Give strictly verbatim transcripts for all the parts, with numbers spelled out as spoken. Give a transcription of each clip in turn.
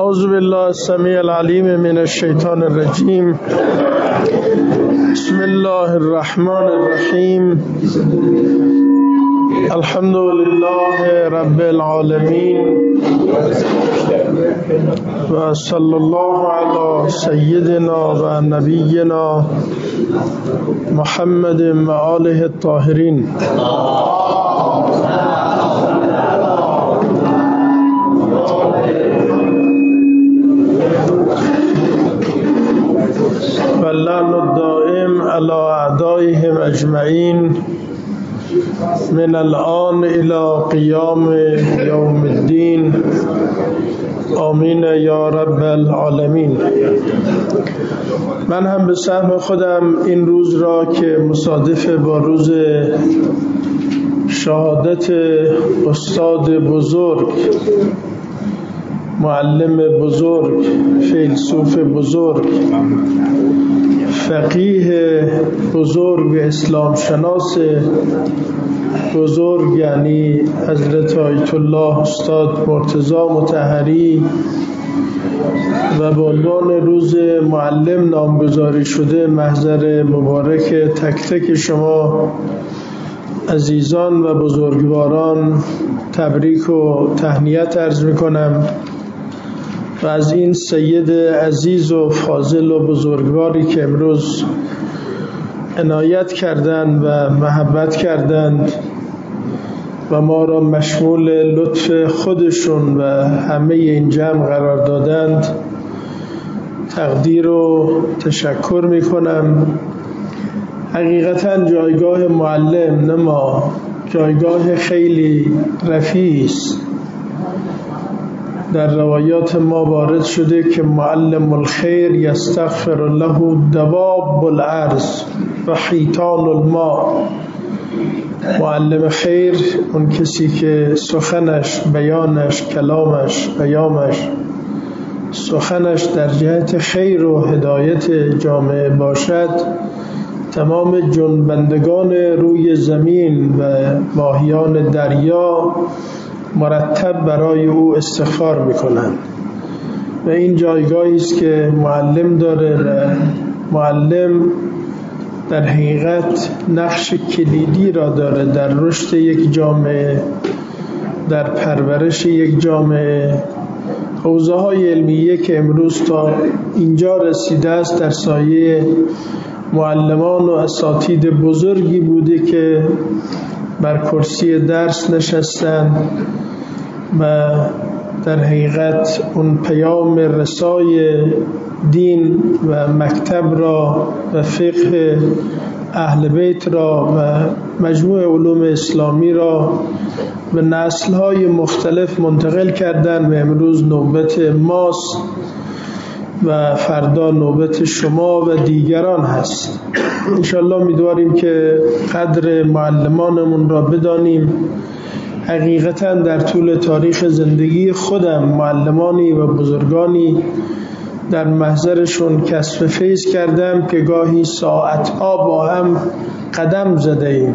اعوذ بالله السمیع العلیم من الشیطان الرجیم. بسم الله الرحمن الرحیم. الحمد لله رب العالمین و صلی الله علی سیدنا و نبینا محمد و آله الطاهرین. واللعن الدائم على أعدائهم أجمعين من الآن إلى قيام يوم الدين آمین یا رب العالمین. من هم به سهم خودم این روز را که مصادف با روز شهادت استاد بزرگ، معلم بزرگ، فیلسوف بزرگ، فقیه بزرگ، اسلام شناس بزرگ، یعنی حضرت آیت الله استاد مرتضی مطهری و به عنوان روز معلم نامگذاری شده، محضر مبارک تک تک شما عزیزان و بزرگواران تبریک و تهنیت عرض میکنم و از این سید عزیز و فاضل و بزرگواری که امروز عنایت کردند و محبت کردند و ما را مشمول لطف خودشون و همه این جمع قرار دادند، تقدیر و تشکر می کنم. حقیقتا جایگاه معلم نما جایگاه خیلی رفیع است. در روایات ما وارد شده که معلم الخیر یستغفر له دواب الارض و حیتان الماء. معلم خیر اون کسی که سخنش، بیانش، کلامش، پیامش، سخنش در جهت خیر و هدایت جامعه باشد، تمام جنبندگان روی زمین و ماهیان دریا مرتب برای او استغفار میکنند و این جایگاهی است که معلم داره و معلم در حقیقت نقش کلیدی را داره در رشد یک جامعه، در پرورش یک جامعه. حوزه های علمیه که امروز تا اینجا رسیده است در سایه معلمان و اساتید بزرگی بوده که بر کرسی درس نشستند و در حقیقت اون پیام رسای دین و مکتب را و فقه اهل بیت را و مجموع علوم اسلامی را به نسل‌های مختلف منتقل کردند و امروز نوبت ماست و فردا نوبت شما و دیگران هست. انشالله امیدواریم که قدر معلمانمون را بدانیم. حقیقتا در طول تاریخ زندگی خودم معلمانی و بزرگانی در محضرشون کسب فیض کردم که گاهی ساعتها با هم قدم زده ایم،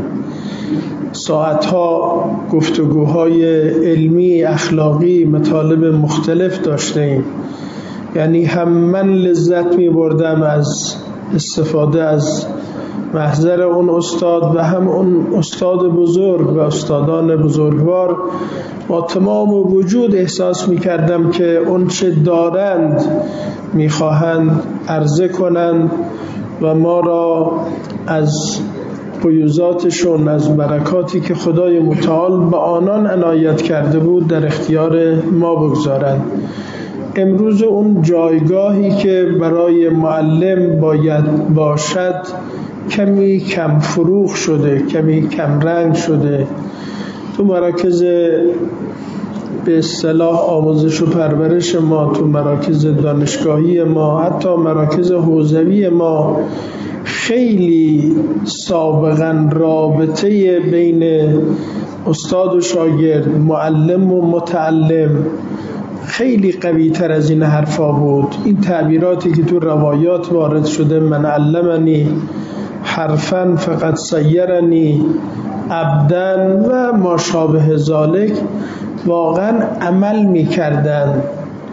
ساعتها گفتگوهای علمی، اخلاقی، مطالب مختلف داشته ایم. یعنی هم من لذت می بردم از استفاده از محضر اون استاد و هم اون استاد بزرگ و استادان بزرگوار. با تمام وجود احساس می کردم که اون چه دارند می خواهند عرضه کنند و ما را از فیوزاتشون، از برکاتی که خدای متعال به آنان عنایت کرده بود در اختیار ما بگذارند. امروز اون جایگاهی که برای معلم باید باشد کمی کم فروغ شده، کمی کم رنگ شده. تو مراکز به اصطلاح آموزش و پرورش ما، تو مراکز دانشگاهی ما، حتی مراکز حوزوی ما، خیلی سابقاً رابطه بین استاد و شاگرد، معلم و متعلم خیلی قوی تر از این حرفا بود. این تعبیراتی که تو روایات وارد شده، من علمنی حرفاً فقط سیرنی عبداً و ما شابه ذالک، واقعاً عمل می کردن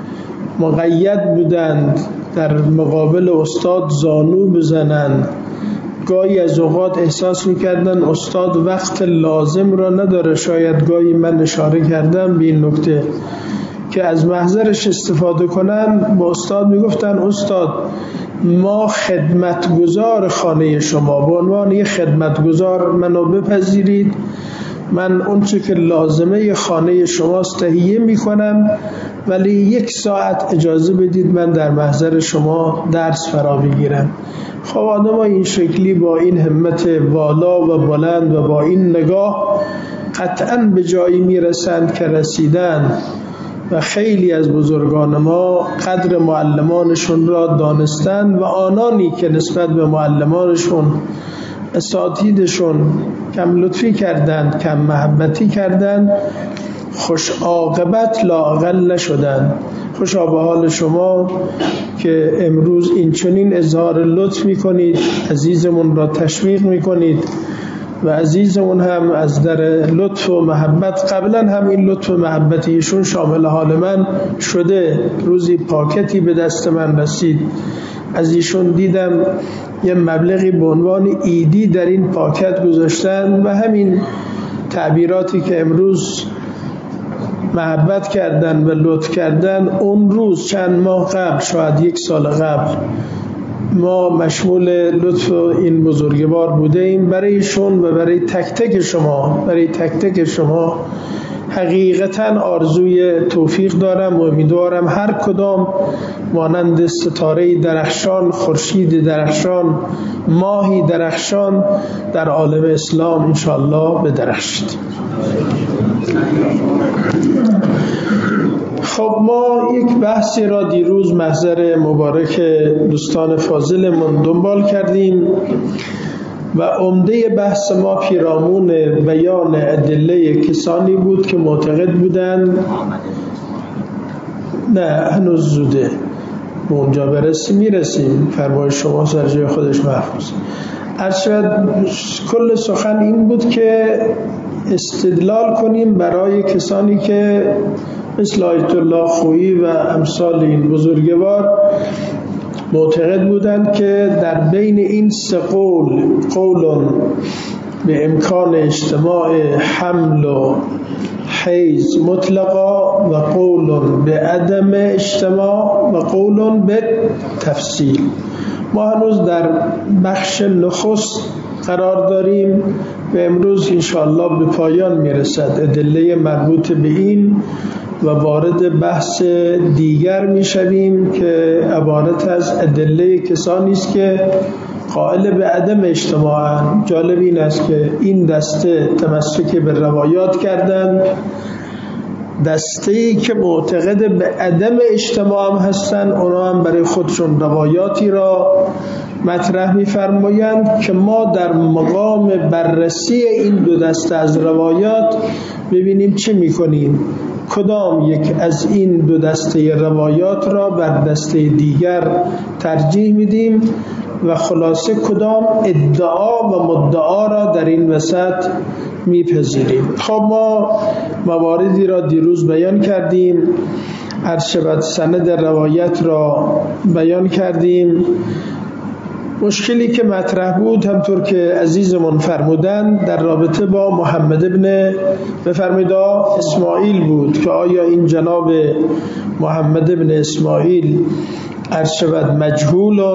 مقید بودند در مقابل استاد زانو بزنند. گاهی از اوقات احساس میکردن استاد وقت لازم را نداره. شاید گاهی من اشاره کردم به این نکته که از محضرش استفاده کنن. با استاد میگفتن استاد ما خدمتگزار خانه شما، به عنوان یک خدمتگزار منو بپذیرید، من اون چه که لازمه خانه شماست تهیه میکنم، ولی یک ساعت اجازه بدید من در محضر شما درس فرا بگیرم. خب آدم ها این شکلی با این همت والا و بلند و با این نگاه قطعا به جایی میرسند که رسیدن و خیلی از بزرگان ما قدر معلمانشون را دانستند و آنانی که نسبت به معلمانشون اساتیدشون کم لطفی کردند، کم محبتی کردند، خوش عاقبت لااقل نشدند. خوشا به حال شما که امروز این چنین اظهار لطف میکنید، عزیزمون را تشویق میکنید و عزیزمون هم از در لطف و محبت، قبلا هم این لطف و محبت ایشون شامل حال من شده. روزی پاکتی به دست من رسید از ایشون، دیدم یه مبلغی به عنوان ایدی در این پاکت گذاشتن و همین تعبیراتی که امروز محبت کردن و لطف کردن، اون روز چند ماه قبل، شاید یک سال قبل، ما مشمول لطف این بزرگوار بوده ایم. برایشون و برای تک تک شما، برای تک تک شما حقیقتا آرزوی توفیق دارم و امیدوارم هر کدام مانند ستاره درخشان، خورشید درخشان، ماهی درخشان در عالم اسلام انشاءالله بدرخشید. خب ما یک بحثی را دیروز محضر مبارک دوستان فاضلمون دنبال کردیم و عمده بحث ما پیرامون بیان ادله کسانی بود که معتقد بودند، نه هنوز زوده، به اونجا برسیم میرسیم، فرمایش شما سر جای خودش محفوظ. ارشد کل سخن این بود که استدلال کنیم برای کسانی که مثل آیت الله خویی و امثال این بزرگوار معتقد بودند که در بین این سه قول، قول به امکان اجتماع حمل و حیض مطلقا و قول به عدم اجتماع و قول به تفصیل، ما هنوز در بخش نخست قرار داریم و امروز انشاءالله به پایان میرسد ادله مربوط به این و وارد بحث دیگر میشویم که عبارت از ادله کسانی است که قائل به عدم اجتماع. جالب این است که این دسته تمسک به روایات کردند، دسته‌ای که معتقد به عدم اجتماع هم هستند اونا هم برای خودشون روایاتی را مطرح می‌فرمایند که ما در مقام بررسی این دو دسته از روایات ببینیم چه می‌کنیم، کدام یک از این دو دسته روایات را بر دسته دیگر ترجیح میدیم و خلاصه کدام ادعا و مدعا را در این وسط میپذیریم. خب ما مواردی را دیروز بیان کردیم، عرشبت سند روایت را بیان کردیم. مشکلی که مطرح بود همطور که عزیزمون فرمودن در رابطه با محمد ابن بفرمایید اسماعیل بود که آیا این جناب محمد ابن اسماعیل عرشبت مجهولون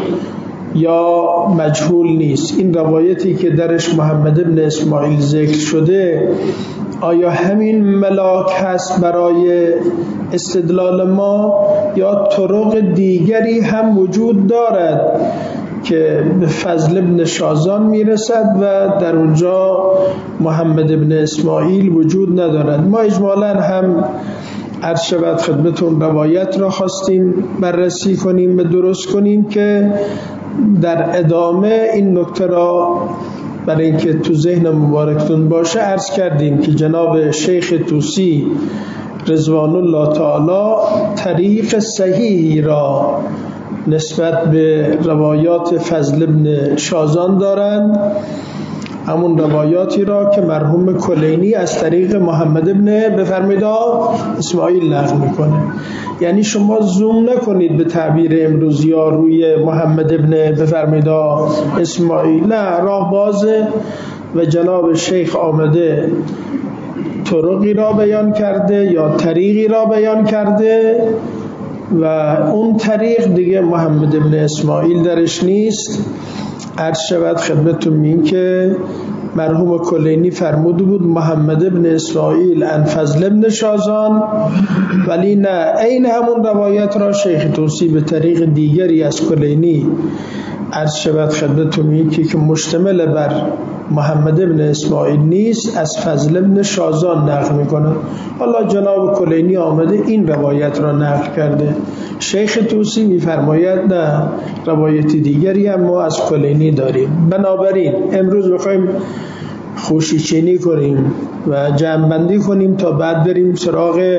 یا مجهول نیست. این روایتی که درش محمد ابن اسماعیل ذکر شده آیا همین ملاک هست برای استدلال ما یا طرق دیگری هم وجود دارد که به فضل ابن شازان میرسد و در اونجا محمد ابن اسماعیل وجود ندارد؟ ما اجمالاً هم عرض شود خدمتون روایت را خواستیم بررسی کنیم و درست کنیم که در ادامه این نکته را برای اینکه تو ذهن مبارکتون باشه عرض کردیم که جناب شیخ طوسی رضوان الله تعالی طریق صحیحی را نسبت به روایات فضل ابن شازان دارند همون روایاتی را که مرحوم کلینی از طریق محمد ابن بفرمایید اسماعیل نقل میکنه. یعنی شما زوم نکنید به تعبیر امروزی ها روی محمد ابن بفرمایید اسماعیل، نه، راه بازه و جناب شیخ آمده طرقی را بیان کرده یا طریقی را بیان کرده و اون طریق دیگه محمد ابن اسماعیل درش نیست. عرض شود خدمتتون این که مرحوم کلینی فرموده بود محمد ابن اسماعیل ان فضل ابن شازان، ولی نه، این همون روایت را شیخ طوسی به طریق دیگری از کلینی عرض شود خدمتتون این که که مشتمل بر محمد ابن اسماعیل نیست، از فضل ابن شازان نقل میکنه. حالا جناب کلینی آمده این روایت را نقل کرده. شیخ طوسی میفرماید نه، روایت دیگری هم ما از کلینی داریم. بنابراین امروز بخوایم خوشیچینی کنیم و جمع‌بندی کنیم تا بعد بریم سراغ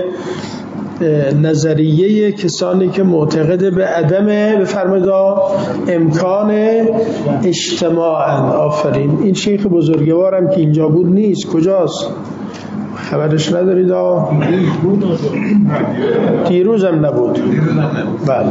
نظریه کسانی که معتقد به عدم بفرمایید امکان اجتماع. آفرین. این شیخ بزرگوارم که اینجا بود نیست، کجاست؟ خبرش ندارید؟ دیروز هم نبود. بله.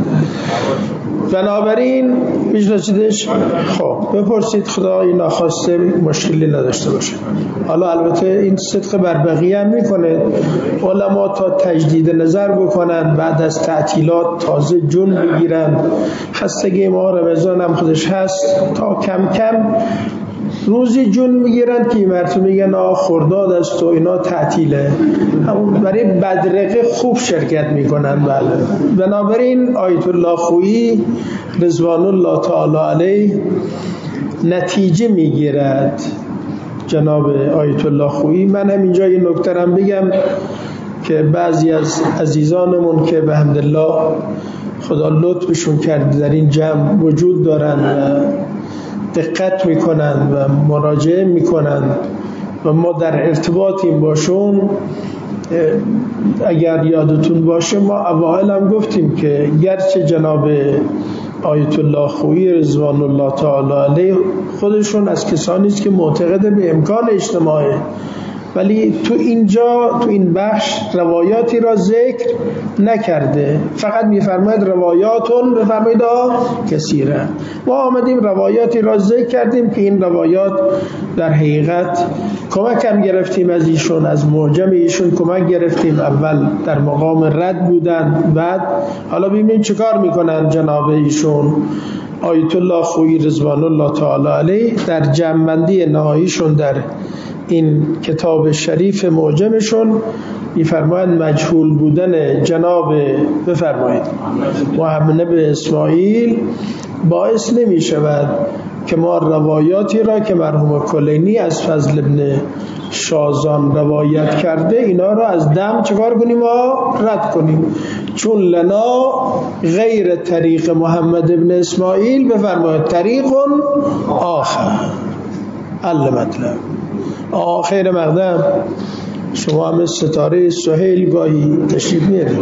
بنابراین میشناسیدش؟ خب بپرسید، خدا این ناخواسته مشکلی نداشته باشه. حالا البته این صدق بر بقیه هم میکنه، علما تا تجدید نظر بکنن بعد از تعطیلات تازه جون بگیرن، خستگی ما رمضان هم خودش هست، تا کم کم روزی جون میگیرن که مرتبه میگن آه خرداد است و اینا تعطیله، همون برای بدرقه خوب شرکت میکنن. بله. بنابراین آیت الله خویی رضوان الله تعالی علیه نتیجه میگیرد. جناب آیت الله خویی، من هم اینجا یه نکته هم بگم که بعضی از عزیزانمون که به حمدالله خدا لطفشون کرد در این جمع وجود دارن و دقت میکنن و مراجعه میکنن و ما در ارتباطیم باشون، اگر یادتون باشه ما اوائل هم گفتیم که گرچه جناب آیت الله خویی رضوان الله تعالی علیه خودشون از کسانی است که معتقد به امکان اجتماعه، ولی تو اینجا تو این بخش روایاتی را ذکر نکرده، فقط میفرماید روایاتون بفرمایید کثیره. ما آمدیم روایاتی را ذکر کردیم که این روایات در حقیقت کمک هم گرفتیم از ایشون، از معجم ایشون کمک گرفتیم. اول در مقام رد بودن، بعد حالا ببینیم چیکار میکنن جناب ایشون آیت الله خویی رضوان الله تعالی علیه در جمع‌بندی نهاییشون در این کتاب شریف معجمشون میفرمایند مجهول بودن جناب بفرمایید محمد ابن اسماعیل باعث نمی شود که ما روایاتی را که مرحوم کلینی از فضل ابن شازان روایت کرده اینا را از دم چکار کنیم و رد کنیم، چون لنا غیر طریق محمد ابن اسماعیل بفرمایید طریق آخر. ال مطلب آخر مقدم شما هم ستاره سهیل گاهی تشریف میارید.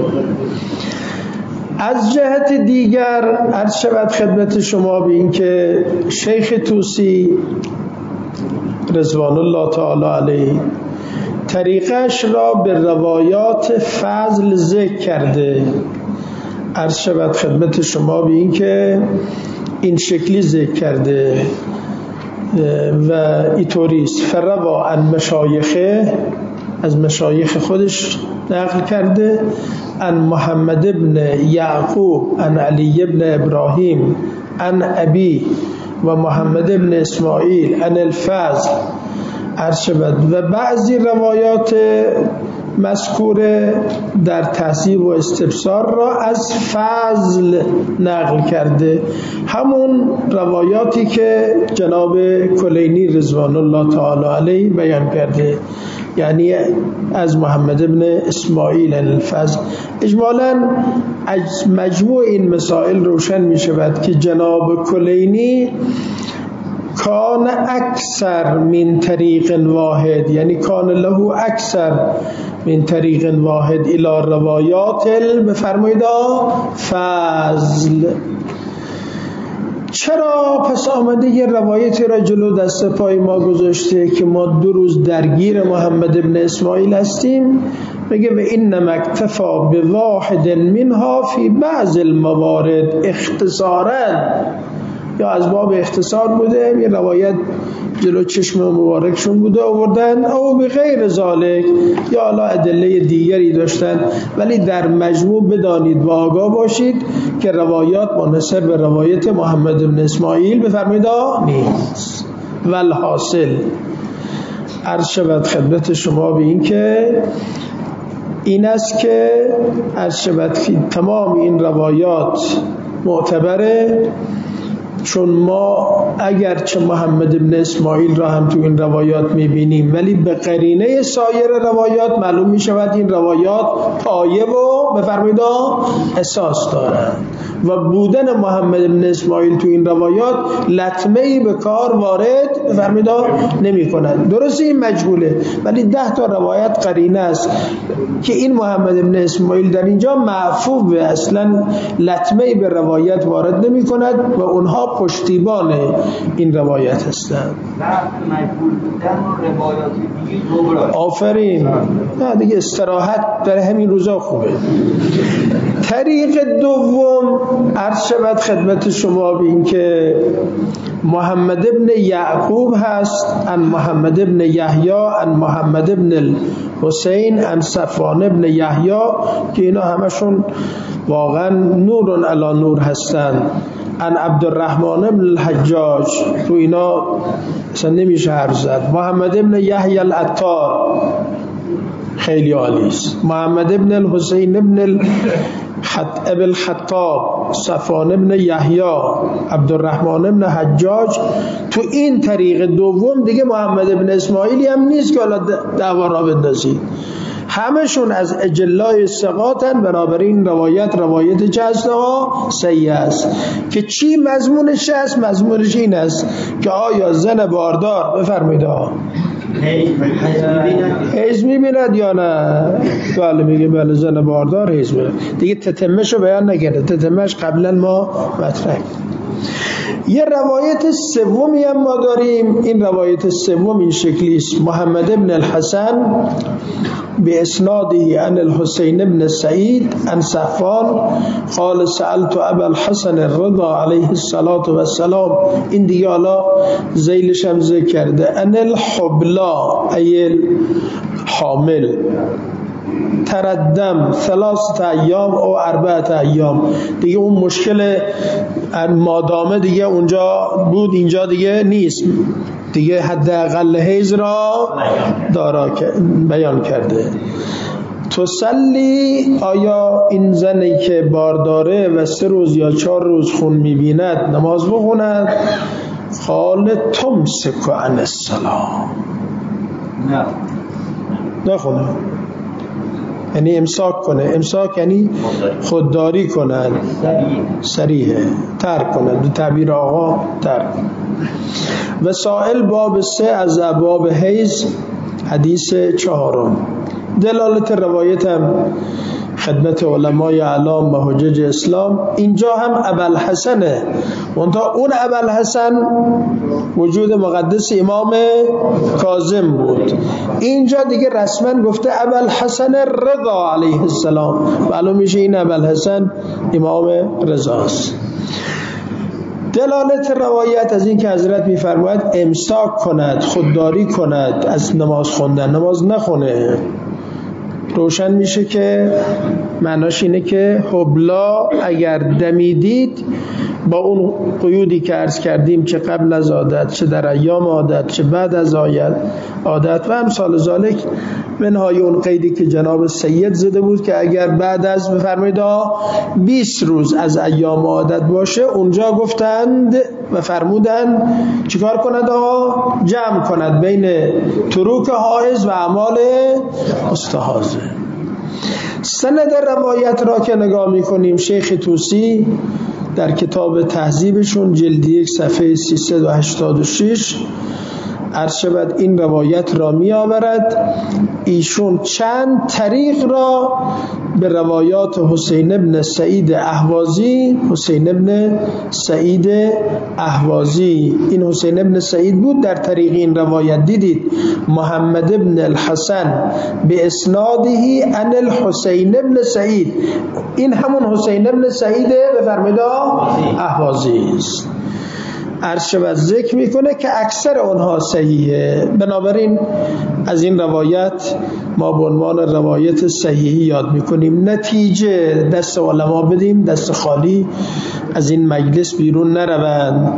از جهت دیگر عرض شود خدمت شما به این که شیخ طوسی رضوان الله تعالی علیه طریقش را به روایات فضل ذکر کرده. عرض شود خدمت شما به این که این شکلی ذکر کرده و ایطوریست فروا عن مشایخه، از مشایخ خودش نقل کرده، عن محمد ابن یعقوب عن علی ابن ابراهیم عن ابی و محمد ابن اسماعیل عن الفضل عرض شود. و بعضی روایات مذکور در تحصیب و استبصار را از فضل نقل کرده، همون روایاتی که جناب کلینی رضوان الله تعالی علیه بیان کرده، یعنی از محمد ابن اسماعیل الفضل. اجمالاً از مجموع این مسائل روشن می شود که جناب کلینی کان اکثر من طریق واحد، یعنی کان له اکثر من طریق واحد الى روایات بفرمایید فضل، چرا پس آمده یه روایتی را جلو دست پای ما گذاشته که ما دو روز درگیر محمد ابن اسماعیل هستیم؟ میگه و اینما اکتفا بواحد منها فی بعض الموارد اختصارا، یا از باب اختصار بوده، یه روایت جلو چشم مبارکشون بوده آوردن، او به غیر ذالک، یا حالا ادله دیگری داشتن، ولی در مجموع بدانید و آگاه باشید که روایات منحصر به روایت محمد بن اسماعیل بفرمایید نیست. والحاصل عرض شود خدمت شما به این که این است که عرض شود تمام این روایات معتبره، چون ما اگرچه محمد ابن اسماعیل را هم تو این روایات میبینیم، ولی به قرینه سایر روایات معلوم میشود این روایات پایه و بفرمایید اساس دارند و بودن محمد ابن اسماعیل تو این روایات لطمه‌ای به کار وارد بفرمایید نمی کند. درسته این مجهوله، ولی ده تا روایت قرینه است که این محمد ابن اسماعیل در اینجا معفو به اصلا لطمه‌ای به روایت وارد نمی کند و اونها پشتیبان این روایت هستند. آفرین، نه دیگه استراحت در همین روزا خوبه. طریق دوم عرض شود خدمت شما به این که محمد ابن یعقوب هست، ان محمد ابن یحیی، ان محمد ابن الحسین، ان صفوان ابن یحیی، که اینا همشون واقعا نور علی نور هستند. ان عبدالرحمن ابن الحجاج، تو اینا اصلا نمیشه حرف زد. محمد ابن یحیی العطار خیلی عالی است. محمد ابن الحسین ابن ابن الخطاب، صفوان ابن یحیی، عبدالرحمن ابن حجاج. تو این طریق دوم دیگه محمد ابن اسماعیلی هم نیست که حالا دعوا را بندازید، همشون از اجلای ثقاتن، بنابراین روایت روایت چه هست؟ صحیح است. که چی مضمونش است؟ مضمونش این است که آیا زن باردار بفرمایید حیض میبیند یا نه؟ بله میگه بله زن باردار حیض میبیند. دیگه تتمهشو بیان نکرده، تتمهش قبلا ما مطرح. یه روایت سومی هم ما داریم. این روایت سوم این شکلی است: محمد ابن الحسن به اسناده عن الحسین ابن سعید عن صفوان قال سألت ابا الحسن الرضا علیه الصلاة و السلام. این دیگه حالا ذیلش هم ذکر کرده. ان الحبلا ای حامل تردم ثلاثه ایام او اربعه ایام. دیگه اون مشکل مادامه دیگه اونجا بود، اینجا دیگه نیست دیگه، حداقل حیض را دارا بیان کرده. تسلی، آیا این زنی که بارداره و سه روز یا چهار روز خون میبیند نماز بخوند؟ قال تمسک عن الصلاة، نه نخونه، یعنی امساک کنه. امساک یعنی خودداری کنه، صریحه، ترک کنه، دو تعبیر آقا ترک. و سائل باب سه از ابواب حیض، حدیث چهارم. دلالت روایت هم خدمت علمای اعلام و حجج اسلام. اینجا هم ابوالحسنه، منتها اون ابوالحسن وجود مقدس امام کاظم بود، اینجا دیگه رسما گفته ابوالحسن رضا علیه السلام. معلوم میشه این ابوالحسن امام رضاست. دلالت روایت از این که حضرت میفرماید امساک کند، خودداری کند از نماز خوندن، نماز نخونه، روشن میشه که معناش اینه که حبلا اگر دمیدید با اون قیودی که عرض کردیم، چه قبل از عادت، چه در ایام عادت، چه بعد از عادت و امثال ذالک، منهای اون قیدی که جناب سید زده بود که اگر بعد از بفرمایید بیست روز از ایام عادت باشه، اونجا گفتند و فرمودند چیکار کند؟ جمع کند بین تروک حائض و اعمال مستحاضه. سند روایت را که نگاه میکنیم، شیخ طوسی در کتاب تهذیبشون جلد یک صفحه سیصد و هشتاد و شش عرض شود این روایت را می آورد. ایشون چند طریق را به روایات حسین ابن سعید اهوازی حسین ابن سعید اهوازی این حسین ابن سعید بود. در طریق این روایت دیدید محمد ابن الحسن به اسنادهی عن الحسین ابن سعید، این همون حسین ابن سعید بفرمایید اهوازی است. عرض شود ذکر میکنه که اکثر اونها صحیحه. بنابراین از این روایت ما به عنوان روایت صحیحی یاد میکنیم. نتیجه دست علما بدیم، دست خالی از این مجلس بیرون نروند.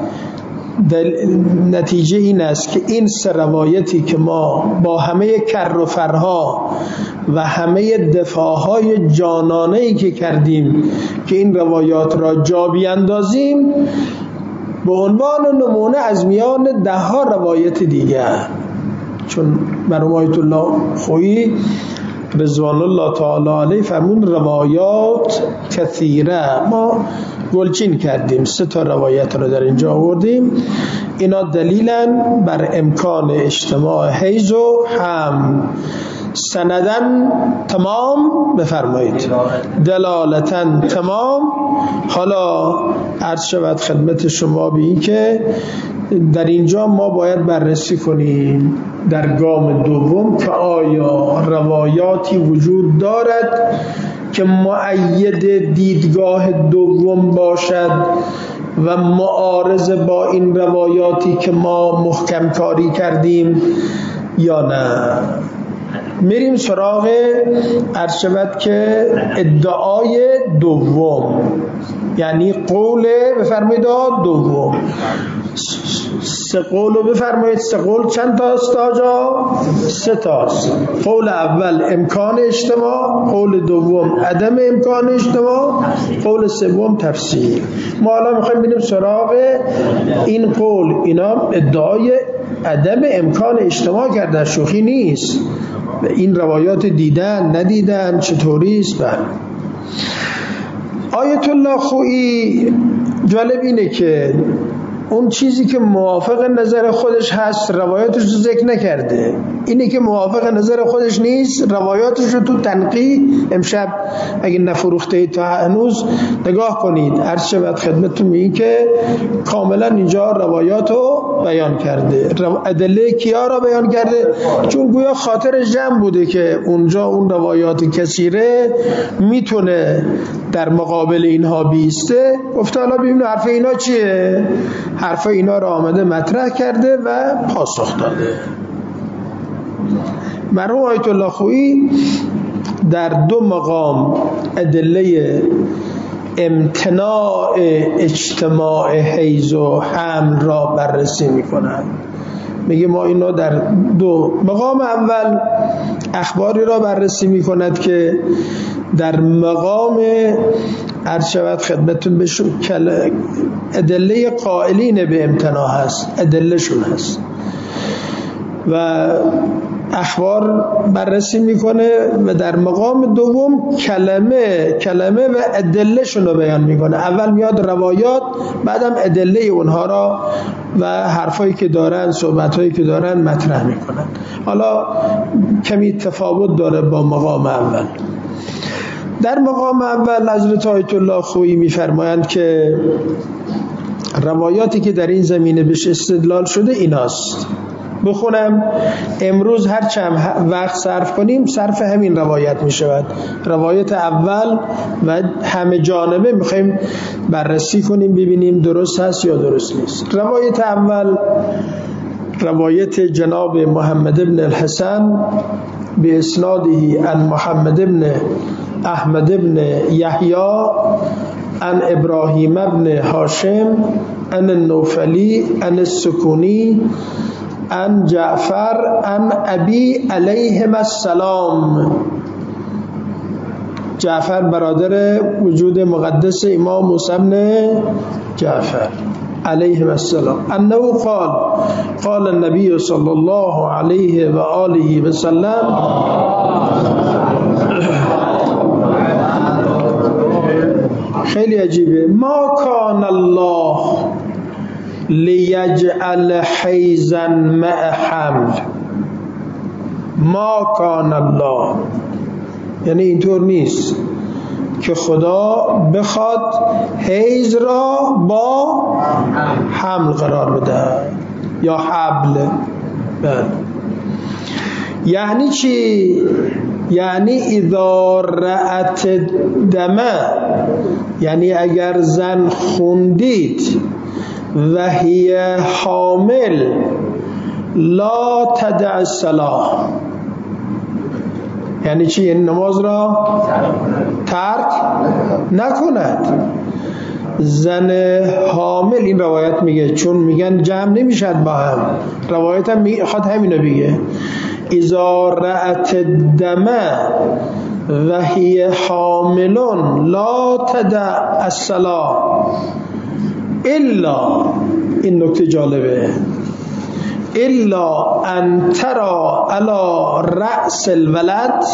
نتیجه این است که این سه روایتی که ما با همه کر و فرها و همه دفاعهای جانانه‌ای که کردیم که این روایات را جا بیاندازیم، به عنوان نمونه از میان ده ها روایت دیگر، چون مرحوم آیت الله خویی رضوان الله تعالی علیه فرمون روایات کثیره، ما گلچین کردیم، سه تا روایت رو در اینجا آوردیم. اینا دلیلن بر امکان اجتماع حیض و هم. سندن تمام بفرمایید، دلالتن تمام. حالا عرض شود خدمت شما به این که در اینجا ما باید بررسی کنیم در گام دوم که آیا روایاتی وجود دارد که مؤید دیدگاه دوم باشد و معارض با این روایاتی که ما محکم کاری کردیم یا نه. میریم سراغ عرض شود که ادعای دوم، یعنی قول بفرمایید دوم. سه قول رو بفرمایید. سه قول چند تاست آجا؟ سه تاست. قول اول امکان اجتماع، قول دوم عدم امکان اجتماع، قول سوم تفسیر. ما حالا میخوایم بریم سراغ این قول. اینا ادعای عدم امکان اجتماع کردن، شوخی نیست. این روایات دیدن ندیدن چطوری است؟ آیت الله خویی جالب اینه که اون چیزی که موافق نظر خودش هست روایاتش رو ذکر نکرده، اینی که موافق نظر خودش نیست روایاتش رو تو تنقیح امشب اگه نفروخته تا هنوز نگاه کنید. عرض شود خدمتتون میگه که کاملا اینجا روایات رو بیان کرده. ادله کیا را بیان کرده؟ چون گویا خاطر جمع بوده که اونجا اون روایات کثیره میتونه در مقابل اینها بیسته. گفته حالا ببینیم حرف اینا چیه. حرف اینا را آمده مطرح کرده و پاسخ داده. مرحوم آیت الله خویی در دو مقام ادله امتناع اجتماع حیض و حمل را بررسی میکنند. میگه ما اینا در دو مقام اول اخباری را بررسی میکند که در مقام عرض شود خدمتون بشون ادله قائلین به امتناع هست، ادله شون هست و اخبار بررسی میکنه و در مقام دوم کلمه کلمه و ادله شون رو بیان میکنه. اول میاد روایات، بعدم ادله اونها را و حرفایی که دارن، صحبتایی که دارن مطرح میکنن. حالا کمی تفاوت داره با مقام اول. در مقام اول حضرت آیت الله خویی میفرمایند که روایاتی که در این زمینه بهش استدلال شده ایناست. بخونم امروز هر چند وقت صرف کنیم صرف همین روایت می شود. روایت اول و همه جانبه میخوایم بررسی کنیم ببینیم درست هست یا درست نیست. روایت اول روایت جناب محمد ابن الحسن به اسنادهی عن محمد ابن احمد ابن یحیی عن ابراهیم ابن هاشم عن النوفلی عن السکونی عن جعفر عن ابی علیهم السلام. جعفر برادر وجود مقدس امام موسی بن جعفر علیهم السلام انه قال قال النبی صلی الله علیه و آله و سلم خیلی عجیبه. ما کان الله لیجعل حیزا مع حمل. ما کان الله، یعنی اینطور نیست که خدا بخواد حیز را با حمل قرار بده یا حبل. بله. یعنی چی؟ یعنی اذا رأت دمه، یعنی اگر زن خوندید و هی حامل لا تدع الصلاة، یعنی چی؟ یعنی نماز را ترک نکند. زن حامل، این روایت میگه، چون میگن جمع نمیشد با هم، روایت هم میخواد همینو بگه، اذا رأت الدم و هی حامل لا تدع الصلاة الا، این نکته جالبه، الا ان ترى على رأس الولد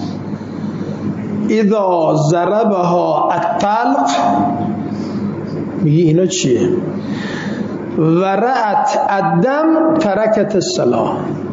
اذا ضربها الطلق. میگه اینا چیه؟ و رأت الدم ترکت الصلاة.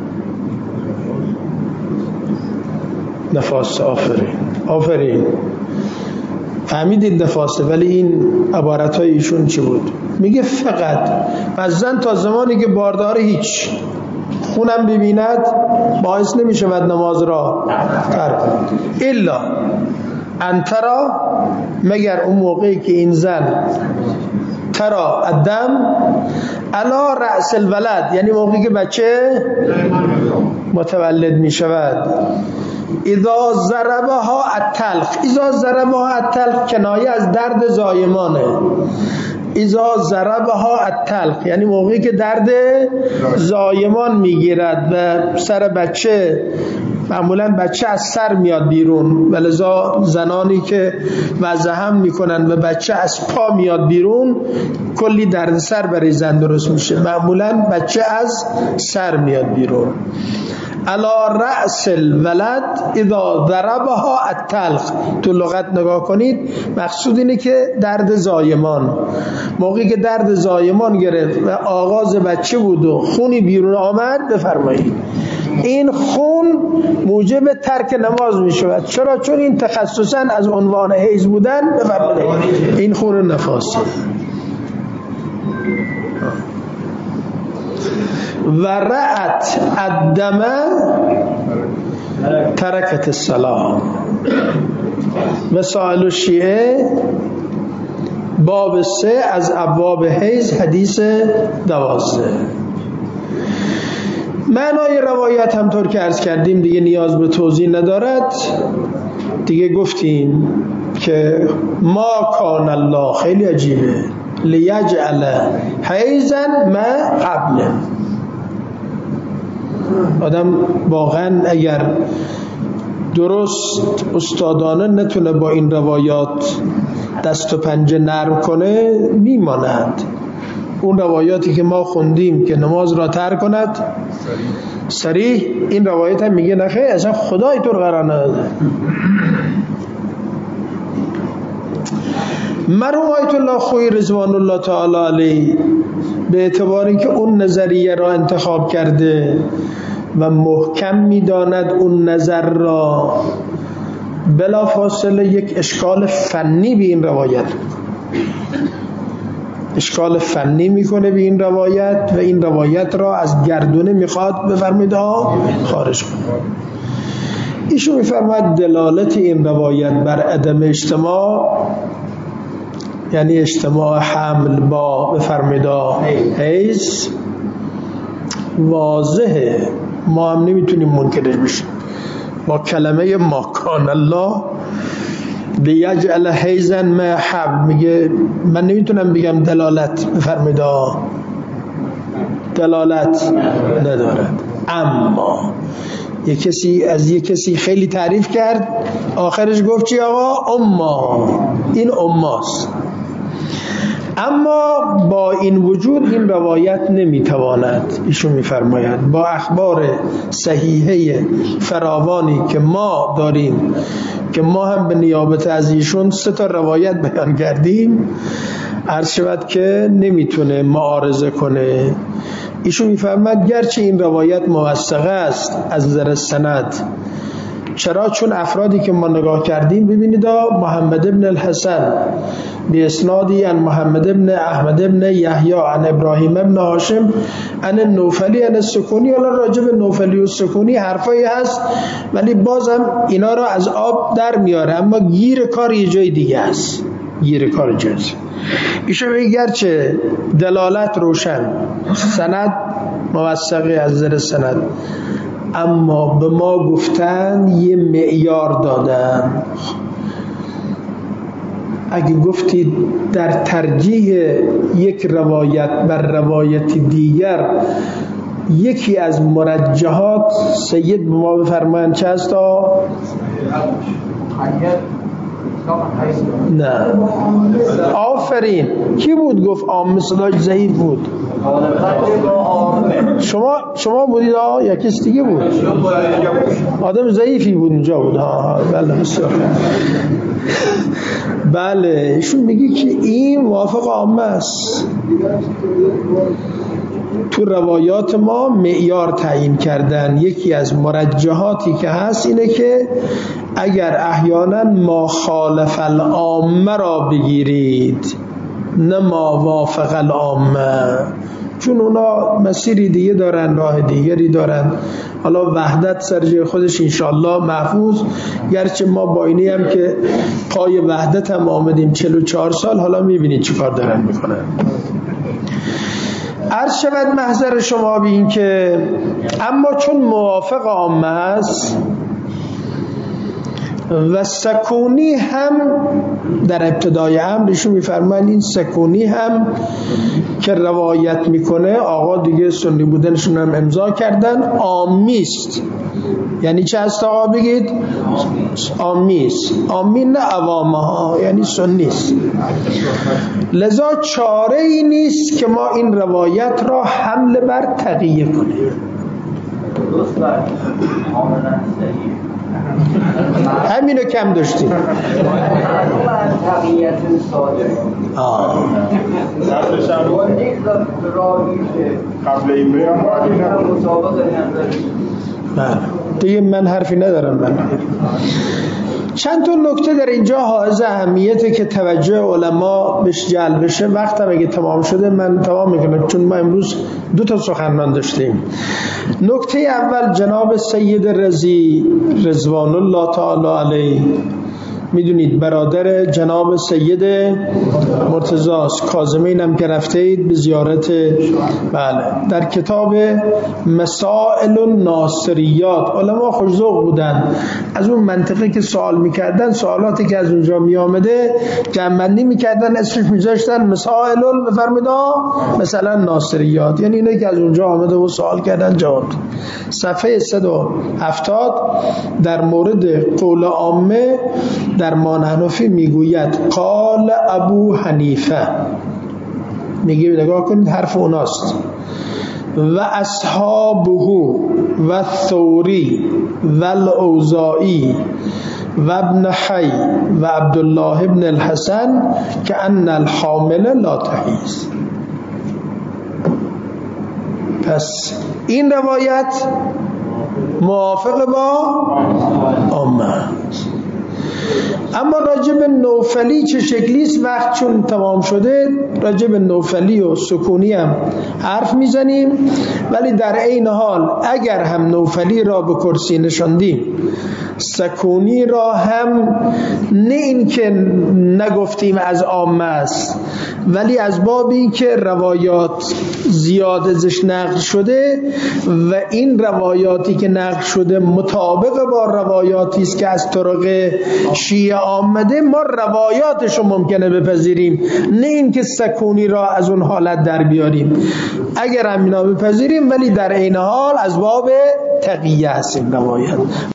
نفاس، آفرین آفرین، فهمیدید نفاسه. ولی این عبارت های ایشون چی بود؟ میگه فقط و زن تا زمانی که بارداره هیچ خونم ببیند باعث نمیشه ود نماز را ترک کند. الا انترا، مگر اون موقعی که این زن ترا الدم علی رأس الولد، یعنی موقعی که بچه متولد می شود. اذا ضربها التلق، اذا ضربها التلق کنایه از درد زایمانه. اذا ضربها التلق یعنی موقعی که درد زایمان میگیرد و سر بچه، معمولا بچه از سر میاد بیرون، ولذا زنانی که وضع هم میکنن و بچه از پا میاد بیرون کلی درد سر برای زن درست میشه. معمولا بچه از سر میاد بیرون. علی رأس الولد اذا ضربها التلق، تو لغت نگاه کنید مقصود اینه که درد زایمان، موقعی که درد زایمان گرفت و آغاز بچه بود و خونی بیرون آمد، بفرمایید این خون موجب ترک نماز می شود. چرا؟ چون این تخصصا از عنوان حیض بودن، بفرمایید این خون نفاس. و رأت الدم ترکت الصلاة. مسائل الشیعه باب سه از ابواب حیض، حدیث دوازده. معنای روایت همطور که عرض کردیم دیگه نیاز به توضیح ندارد، دیگه گفتیم که ما کان الله، خیلی عجیبه، لیجعل حیزا ما قبل. آدم واقعا اگر درست استادانه نتونه با این روایات دست و پنجه نرم کنه میماند. اون روایاتی که ما خوندیم که نماز را ترک کند صریح، این روایت هم میگه نخیر اصلا خدا اینطور قرار نداده. مرحوم آیت الله خویی رضوان الله تعالی علیه به اعتبار اینکه اون نظریه را انتخاب کرده و محکم میداند اون نظر را، بلا فاصله یک اشکال فنی به این روایت، اشکال فنی میکنه به این روایت و این روایت را از گردونه میخواد بفرمید خارج کنه. ایشون میفرماید دلالت این روایت بر عدم اجتماع، یعنی اجتماع حمل با بفرمید حیض، واضحه، ما هم نمیتونیم منکرش بشیم. با کلمه ما کان الله لیجعل حیزا ما حبل، میگه من نمیتونم بگم دلالت بفرمید دلالت ندارد. اما یک کسی از یک کسی خیلی تعریف کرد، آخرش گفت چی آقا؟ اما، این اماست. اما با این وجود این روایت نمیتواند، ایشون میفرماید، با اخبار صحیحه فراوانی که ما داریم که ما هم به نیابت از ایشون سه تا روایت بیان کردیم، عرض شود که نمیتونه معارضه کنه. ایشون میفرماید گرچه این روایت موثقه است از نظر سند. چرا؟ چون افرادی که ما نگاه کردیم ببینید، محمد ابن الحسن به اسنادی عن محمد ابن احمد ابن یحیی عن ابراهیم ابن هاشم عن نوفلی عن السکونی. حالا راجع به نوفلی و سکونی حرفایی هست ولی بازم اینا را از آب در میاره، اما گیر کار یه جای دیگه است، گیر کار جز ایشون میگه گرچه دلالت روشن، سند موثقه از نظر سند، اما به ما گفتن یه معیار دادن. اگه گفتید در ترجیح یک روایت بر روایت دیگر یکی از مرجحات سید به ما بفرمایند چه هست؟ نه آفرین. کی بود گفت عامه؟ صداش ضعیف بود. شما شما بودید؟ آه یا کسی دیگه بود؟ آدم ضعیفی بود اونجا بود. ها بله بسیار. بله ایشون میگه که این موافق عامه است. تو روایات ما معیار تعیین کردن. یکی از مرجحاتی که هست اینه که اگر احیانا ما خالف العامه را بگیرید نه ما وافق العامه، چون اونا مسیری دیگه دارن، راه دیگری دارن. حالا وحدت سر خودش انشاءالله محفوظ، گرچه ما با اینی هم که پای وحدت هم آمدیم چهل و چهار سال، حالا میبینید چی کار دارن میکنن. عرض شود محضر شما به این که اما چون موافق عامه است و سکونی هم در ابتدای امرشون میفرمان، این سکونی هم که روایت میکنه، آقا دیگه سنی بودنشون هم امضا کردن، عامیست. یعنی چه هست آقا بگید؟ عامیست. عامی نه عوامه ها، یعنی سنیست. لذا چاره ای نیست که ما این روایت را حمل بر تقیه کنیم. همینو کم داشتیم. آه قبل این بیان بله دیگه من حرفی ندارم. من چند تا نکته در اینجا حائز اهمیته که توجه علما بهش جلب بشه. وقتم اگه تمام شده من تمام میکنم، چون ما امروز دو تا سخنران داشتیم. نکته اول جناب سید رضی رضوان الله تعالی علیه، میدونید برادر جناب سید مرتضی است، کاظمین هم که رفتید به زیارت. بله در کتاب مسائل الناصریات علما خوش‌ذوق بودن، از اون منطقه که سوال میکردن، سوالاتی که از اونجا میامده جمع‌بندی میکردن، اسمش میذاشتن مسائل بفرمایید مثلا ناصریات، یعنی اینه که از اونجا آمده و سوال کردن جواب. صفحه صد و هفتاد در مورد قول عامه در مانحنفی میگوید قال ابو حنیفه، میگه نگاه کنید حرف اوناست، و اصحابه و ثوری و الاوزاعی و ابن حی و عبدالله ابن الحسن که ان الحامل لا تحیز. پس این روایت موافق با عامه. اما راجب نوفلی چه شکلیست؟ وقت چون تمام شده راجب نوفلی و سکونی هم حرف میزنیم، ولی در این حال اگر هم نوفلی را به کرسی نشاندیم، سکونی را هم نه این که نگفتیم از عامه است، ولی از باب این که روایات زیاد ازش نقل شده و این روایاتی که نقل شده مطابق با روایاتی است که از طرق شیعه آمده، ما روایاتش رو ممکنه بپذیریم، نه این که سکونی را از اون حالت در بیاریم. اگر هم اینا بپذیریم ولی در این حال از باب تقیه است این روایت.